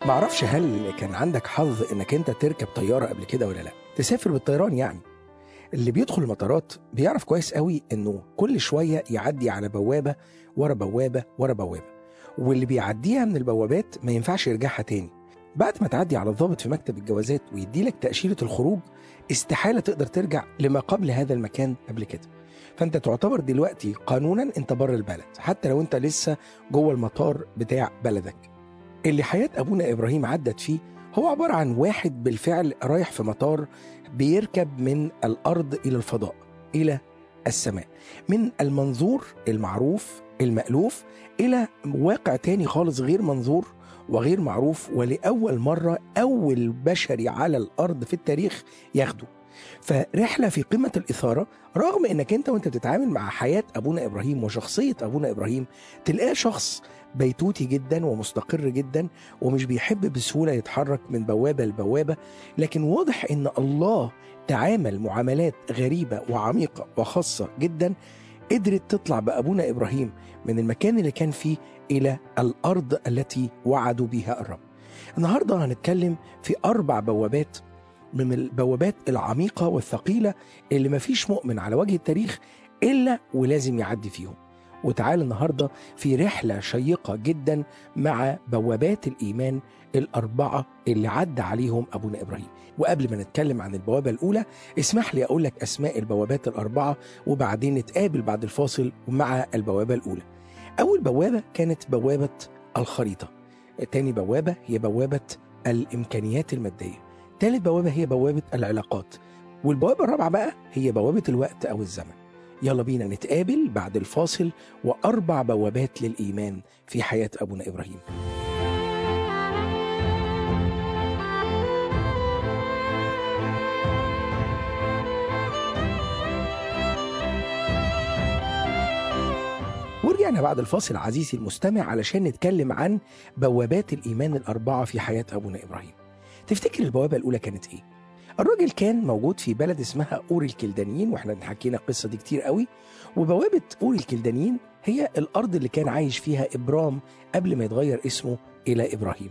معرفش هل كان عندك حظ انك انت تركب طيارة قبل كده ولا لا، تسافر بالطيران يعني. اللي بيدخل المطارات بيعرف كويس قوي انه كل شوية يعدي على بوابة ورا بوابة ورا بوابة، واللي بيعديها من البوابات ما ينفعش يرجعها تاني. بعد ما تعدي على الضابط في مكتب الجوازات ويديلك تأشيرة الخروج، استحالة تقدر ترجع لما قبل هذا المكان قبل كده. فانت تعتبر دلوقتي قانونا انت بره البلد، حتى لو انت لسه جوه المطار بتاع بلدك. اللي حياة أبونا إبراهيم عدت فيه هو عبارة عن واحد بالفعل رايح في مطار بيركب من الأرض إلى الفضاء، إلى السماء، من المنظور المعروف المألوف إلى واقع تاني خالص غير منظور وغير معروف، ولأول مرة أول بشري على الأرض في التاريخ ياخده. فرحلة في قمة الإثارة، رغم إنك أنت وأنت بتتعامل مع حياة أبونا إبراهيم وشخصية أبونا إبراهيم تلقاه شخص بيتوتي جدا ومستقر جدا ومش بيحب بسهولة يتحرك من بوابة لبوابة، لكن واضح إن الله تعامل معاملات غريبة وعميقة وخاصة جدا قدرت تطلع بأبونا إبراهيم من المكان اللي كان فيه إلى الأرض التي وعدوا بها الرب. النهاردة هنتكلم في 4 بوابات من البوابات العميقة والثقيلة اللي مفيش مؤمن على وجه التاريخ إلا ولازم يعدي فيهم. وتعال النهاردة في رحلة شيقة جدا مع بوابات الإيمان ال4 اللي عدى عليهم أبونا إبراهيم. وقبل ما نتكلم عن البوابة الأولى، اسمح لي أقول لك أسماء البوابات ال4 وبعدين نتقابل بعد الفاصل مع البوابة الأولى. أول بوابة كانت بوابة الخريطة، تاني بوابة هي بوابة الإمكانيات المادية، ثالث بوابة هي بوابة العلاقات، والبوابة الرابعة بقى هي بوابة الوقت أو الزمن. يلا بينا نتقابل بعد الفاصل و4 بوابات للإيمان في حياة أبونا إبراهيم. ورجعنا بعد الفاصل عزيزي المستمع علشان نتكلم عن بوابات الإيمان ال4 في حياة أبونا إبراهيم. تفتكر البوابة الأولى كانت إيه؟ الراجل كان موجود في بلد اسمها أور الكلدانيين، واحنا حكينا القصة دي كتير قوي. وبوابة أور الكلدانيين هي الأرض اللي كان عايش فيها إبرام قبل ما يتغير اسمه إلى إبراهيم.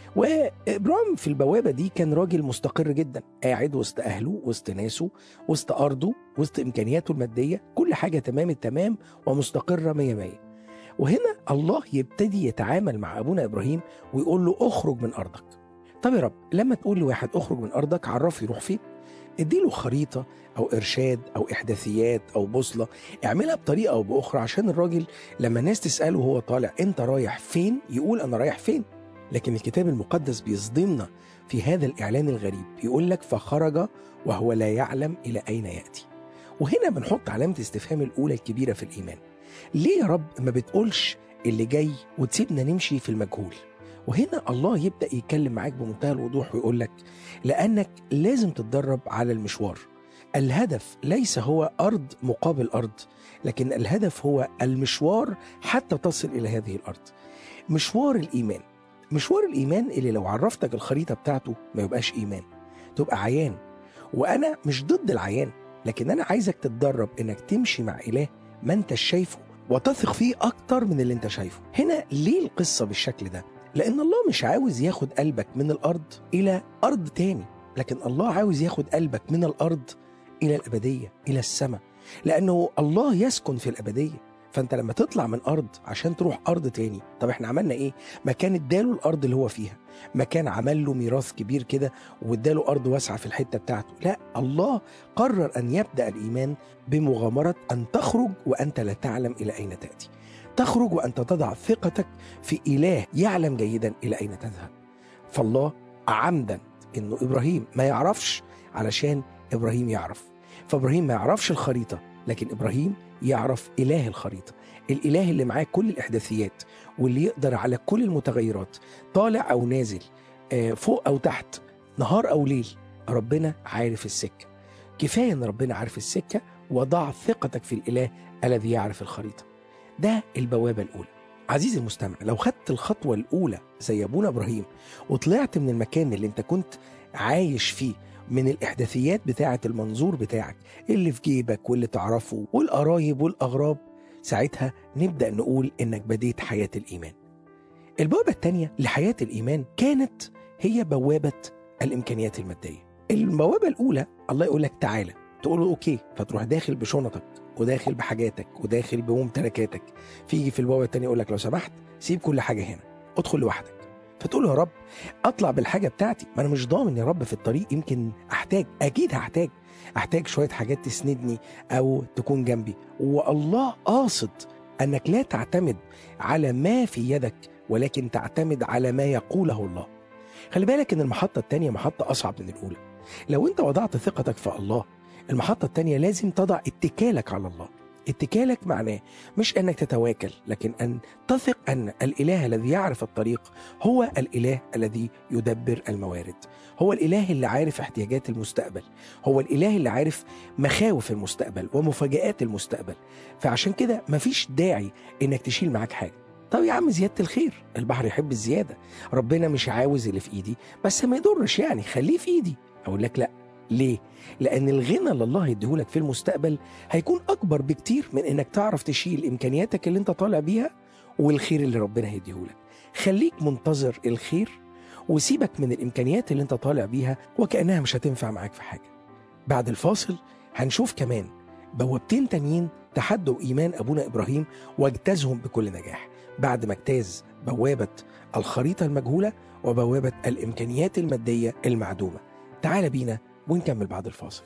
وإبرام في البوابة دي كان راجل مستقر جدا، قاعد وسط أهله، وسط ناسه، وسط أرضه، وسط إمكانياته المادية، كل حاجة تمام التمام ومستقرة 100. وهنا الله يبتدي يتعامل مع أبونا إبراهيم ويقول له اخرج من أرضك. طب يا رب، لما تقول لواحد اخرج من أرضك عرفه يروح فين؟ اديله خريطة أو إرشاد أو إحداثيات أو بوصلة، اعملها بطريقة أو بأخرى عشان الراجل لما الناس تسأله وهو طالع أنت رايح فين يقول أنا رايح فين. لكن الكتاب المقدس بيصدمنا في هذا الإعلان الغريب، يقول لك فخرج وهو لا يعلم إلى أين يأتي. وهنا بنحط علامة استفهام الأولى الكبيرة في الإيمان. ليه يا رب ما بتقولش اللي جاي وتسيبنا نمشي في المجهول؟ وهنا الله يبدأ يتكلم معاك بمنتهى الوضوح ويقول لك لأنك لازم تتدرب على المشوار. الهدف ليس هو أرض مقابل أرض، لكن الهدف هو المشوار حتى تصل إلى هذه الأرض. مشوار الإيمان، مشوار الإيمان اللي لو عرفتك الخريطة بتاعته ما يبقاش إيمان، تبقى عيان. وأنا مش ضد العيان، لكن أنا عايزك تتدرب إنك تمشي مع إله ما أنت شايفه وتثق فيه أكتر من اللي أنت شايفه. هنا ليه القصة بالشكل ده؟ لأن الله مش عاوز ياخد قلبك من الأرض إلى أرض تاني، لكن الله عاوز ياخد قلبك من الأرض إلى الأبدية، إلى السماء، لأنه الله يسكن في الأبدية. فأنت لما تطلع من أرض عشان تروح أرض تاني، طب إحنا عملنا إيه؟ ما كان اداله الأرض اللي هو فيها، ما كان عمل له ميراث كبير كده واداله أرض واسعة في الحتة بتاعته. لا، الله قرر أن يبدأ الإيمان بمغامرة أن تخرج وأنت لا تعلم إلى أين تأتي. تخرج وأنت تضع ثقتك في إله يعلم جيدا إلى أين تذهب. فالله عمدا إنه إبراهيم ما يعرفش علشان إبراهيم يعرف. فإبراهيم ما يعرفش الخريطة، لكن إبراهيم يعرف إله الخريطة، الإله اللي معاه كل الإحداثيات واللي يقدر على كل المتغيرات، طالع أو نازل، فوق أو تحت، نهار أو ليل. ربنا عارف السكة. كفاية أن ربنا عارف السكة، وضع ثقتك في الإله الذي يعرف الخريطة. ده البوابة الأولى. عزيزي المستمع، لو خدت الخطوة الأولى زي أبونا إبراهيم وطلعت من المكان اللي انت كنت عايش فيه، من الإحداثيات بتاعة المنظور بتاعك اللي في جيبك واللي تعرفه والقرايب والأغراب، ساعتها نبدأ نقول إنك بديت حياة الإيمان. البوابة التانية لحياة الإيمان كانت هي بوابة الإمكانيات المادية. البوابة الأولى الله يقول لك تعالى، تقول له أوكي، فتروح داخل بشنطك وداخل بحاجاتك وداخل بممتلكاتك. فيجي في البوابة التانية يقول لك لو سمحت سيب كل حاجة هنا، ادخل لوحدك. فتقول له يا رب أطلع بالحاجة بتاعتي، ما أنا مش ضامن يا رب في الطريق، يمكن أحتاج، أكيد أحتاج شوية حاجات تسندني أو تكون جنبي. والله قاصد أنك لا تعتمد على ما في يدك، ولكن تعتمد على ما يقوله الله. خلي بالك إن المحطة التانية محطة أصعب من الأولى. لو أنت وضعت ثقتك في الله، المحطة التانية لازم تضع اتكالك على الله. اتكالك معناه مش أنك تتواكل، لكن أن تثق أن الإله الذي يعرف الطريق هو الإله الذي يدبر الموارد، هو الإله اللي عارف احتياجات المستقبل، هو الإله اللي عارف مخاوف المستقبل ومفاجآت المستقبل. فعشان كده مفيش داعي إنك تشيل معاك حاجة. طب يا عم زيادة الخير، البحر يحب الزيادة، ربنا مش عاوز اللي في إيدي بس ما يضرش، يعني خليه في إيدي. أقول لك لأ. ليه؟ لأن الغنى اللي الله يديهولك في المستقبل هيكون أكبر بكتير من إنك تعرف تشيل إمكانياتك اللي أنت طالع بيها والخير اللي ربنا هيديهولك. خليك منتظر الخير وسيبك من الإمكانيات اللي أنت طالع بيها وكأنها مش هتنفع معاك في حاجة. بعد الفاصل هنشوف كمان بوابتين تانيين تحدوا إيمان أبونا إبراهيم واجتازهم بكل نجاح، بعد ما اجتاز بوابة الخريطة المجهولة وبوابة الإمكانيات المادية المعدومة. تعال بينا ونكمل بعد الفاصل.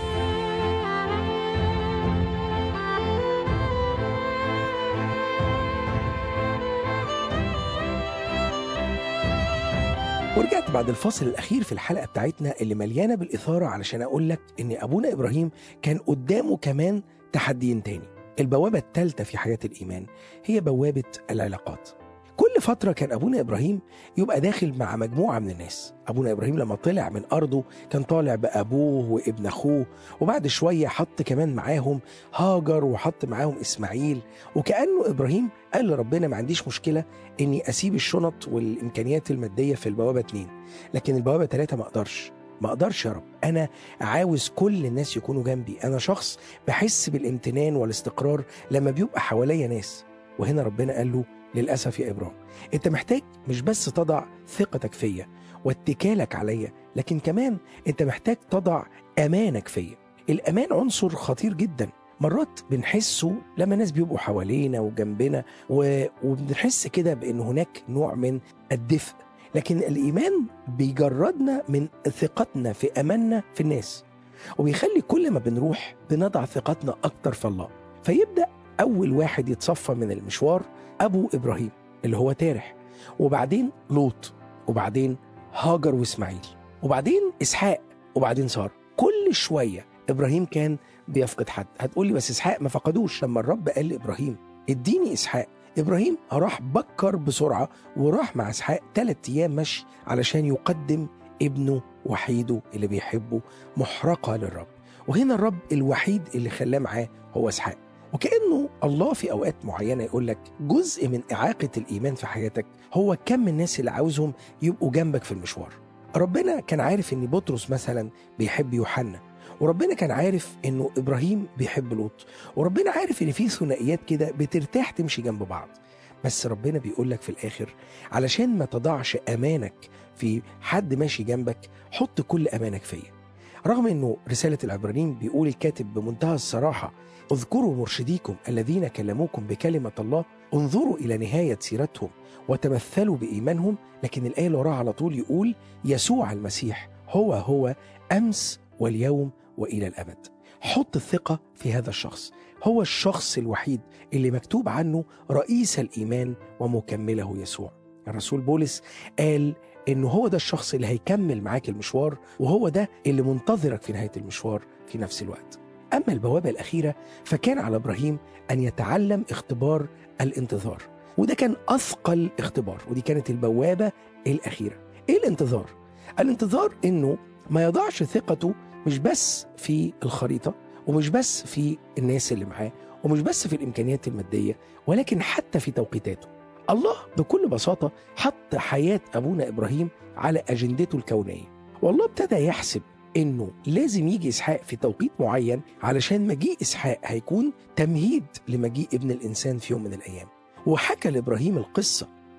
ورجعت بعد الفاصل الأخير في الحلقة بتاعتنا اللي مليانة بالإثارة علشان أقول لك إن أبونا إبراهيم كان قدامه كمان تحديين تاني. البوابة الثالثة في حياة الإيمان هي بوابة العلاقات. كل فترة كان أبونا إبراهيم يبقى داخل مع مجموعة من الناس. أبونا إبراهيم لما طلع من أرضه كان طالع بأبوه وابن أخوه، وبعد شوية حط كمان معاهم هاجر وحط معاهم إسماعيل. وكأنه إبراهيم قال لربنا ما عنديش مشكلة إني أسيب الشنط والإمكانيات المادية في البوابة 2، لكن البوابة 3 ما أقدرش يا رب، أنا عاوز كل الناس يكونوا جنبي، أنا شخص بحس بالامتنان والاستقرار لما بيبقى حواليا ناس. وهنا ربنا قال له للأسف يا إبراهيم، أنت محتاج مش بس تضع ثقتك فيا واتكالك عليا، لكن كمان أنت محتاج تضع أمانك فيا. الأمان عنصر خطير جدا، مرات بنحسه لما ناس بيبقوا حوالينا وجنبنا وبنحس كده بأن هناك نوع من الدفء، لكن الإيمان بيجردنا من ثقتنا في أماننا في الناس، وبيخلي كل ما بنروح بنضع ثقتنا أكتر في الله. فيبدأ أول واحد يتصفى من المشوار أبو إبراهيم اللي هو تارح، وبعدين لوط، وبعدين هاجر وإسماعيل، وبعدين إسحاق، وبعدين سارة. كل شوية إبراهيم كان بيفقد حد. هتقولي بس إسحاق ما فقدوش. لما الرب قال لإبراهيم اديني إسحاق، إبراهيم راح بكر بسرعة وراح مع إسحاق 3 أيام مشي علشان يقدم ابنه وحيده اللي بيحبه محرقة للرب. وهنا الرب الوحيد اللي خلاه معاه هو إسحاق. وكأنه الله في أوقات معينة يقول لك جزء من إعاقة الإيمان في حياتك هو كم الناس اللي عاوزهم يبقوا جنبك في المشوار. ربنا كان عارف إن بطرس مثلا بيحب يوحنا، وربنا كان عارف إنه إبراهيم بيحب لوط، وربنا عارف إن في ثنائيات كده بترتاح تمشي جنب بعض. بس ربنا بيقول لك في الآخر علشان ما تضعش أمانك في حد ماشي جنبك، حط كل أمانك فيا. رغم إنه رسالة العبرانيين بيقول الكاتب بمنتهى الصراحة اذكروا مرشديكم الذين كلموكم بكلمة الله، انظروا إلى نهاية سيرتهم وتمثلوا بإيمانهم. لكن الآية اللي وراها على طول يقول يسوع المسيح هو أمس واليوم وإلى الأبد. حط الثقة في هذا الشخص، هو الشخص الوحيد اللي مكتوب عنه رئيس الإيمان ومكمله يسوع. الرسول بولس قال إنه هو ده الشخص اللي هيكمل معاك المشوار، وهو ده اللي منتظرك في نهاية المشوار في نفس الوقت. أما البوابة الأخيرة فكان على إبراهيم أن يتعلم اختبار الانتظار، وده كان أثقل اختبار، ودي كانت البوابة الأخيرة. إيه الانتظار؟ الانتظار إنه ما يضعش ثقته مش بس في الخريطة، ومش بس في الناس اللي معاه، ومش بس في الإمكانيات المادية، ولكن حتى في توقيتاته. الله بكل بساطة حط حياة أبونا إبراهيم على أجندته الكونية، والله ابتدى يحسب إنه لازم يجي إسحاق في توقيت معين علشان مجيء إسحاق هيكون تمهيد لمجيء ابن الإنسان في يوم من الأيام. وحكى لإبراهيم القصة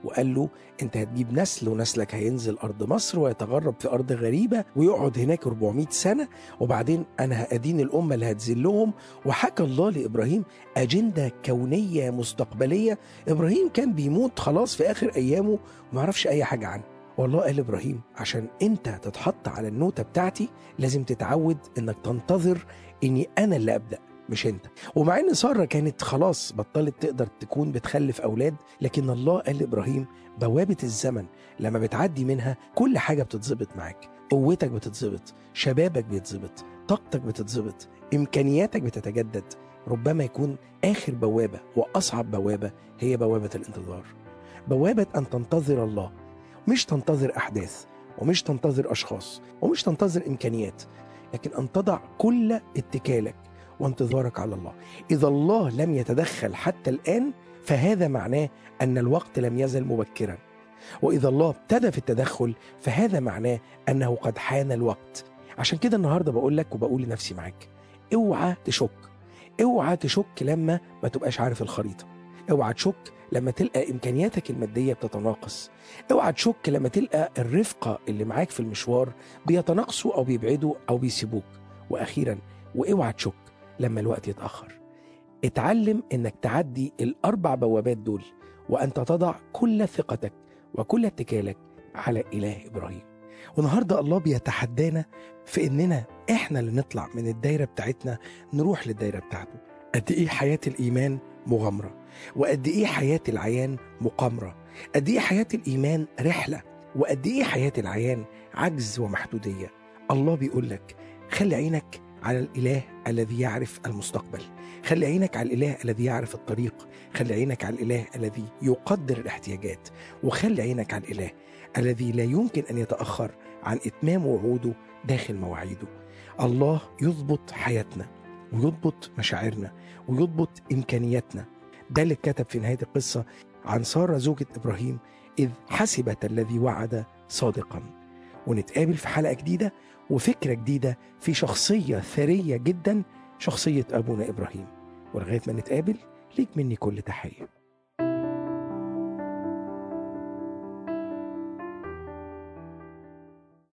وقال له انت هتجيب نسل ونسلك هينزل أرض مصر ويتغرب في أرض غريبة ويقعد هناك 400 سنة، وبعدين أنا هأدين الأمة اللي هتذلهم. وحكى الله لإبراهيم أجندة كونية مستقبلية. إبراهيم كان بيموت خلاص في آخر أيامه ومعرفش أي حاجة عنه. والله قال لإبراهيم عشان أنت تتحط على النوتة بتاعتي لازم تتعود إنك تنتظر إني أنا اللي أبدأ مش أنت. ومع إن سارة كانت خلاص بطلت تقدر تكون بتخلف أولاد، لكن الله قال لإبراهيم بوابة الزمن لما بتعدي منها كل حاجة بتتظبط معاك. قوتك بتتظبط، شبابك بيتظبط، طاقتك بتتظبط، إمكانياتك بتتجدد. ربما يكون آخر بوابة وأصعب بوابة هي بوابة الانتظار، بوابة أن تنتظر الله، مش تنتظر أحداث ومش تنتظر أشخاص ومش تنتظر إمكانيات، لكن أن تضع كل اتكالك وانتظارك على الله. إذا الله لم يتدخل حتى الآن فهذا معناه أن الوقت لم يزل مبكرا، وإذا الله ابتدى في التدخل فهذا معناه أنه قد حان الوقت. عشان كده النهاردة بقول لك وبقول لنفسي معاك، اوعى تشك، اوعى تشك لما ما تبقاش عارف الخريطة، اوعى تشك لما تلقى إمكانياتك المادية بتتناقص، اوعى تشك لما تلقى الرفقة اللي معاك في المشوار بيتناقصوا أو بيبعدوا أو بيسيبوك. وأخيرا واوعى تشك لما الوقت يتأخر. اتعلم إنك تعدي الأربع بوابات دول وأنت تضع كل ثقتك وكل اتكالك على إله إبراهيم. والنهاردة الله بيتحدانا في إننا إحنا اللي نطلع من الدايرة بتاعتنا نروح للدايرة بتاعته. قد إيه حياة الإيمان مغامرة، وقد إيه حياة العيان مقامرة، قد إيه حياة الإيمان رحلة، وقد إيه حياة العيان عجز ومحدودية. الله بيقول لك خلي عينك على الإله الذي يعرف المستقبل، خلي عينك على الإله الذي يعرف الطريق، خلي عينك على الإله الذي يقدر الاحتياجات، وخلي عينك على الإله الذي لا يمكن أن يتأخر عن إتمام وعوده داخل مواعيده. الله يضبط حياتنا ويضبط مشاعرنا ويضبط إمكانياتنا. ده اللي كتب في نهاية القصة عن سارة زوجة إبراهيم، إذ حسبت الذي وعد صادقا. ونتقابل في حلقة جديدة وفكرة جديدة في شخصية ثرية جدا، شخصية أبونا إبراهيم. ولغاية ما نتقابل ليك مني كل تحية.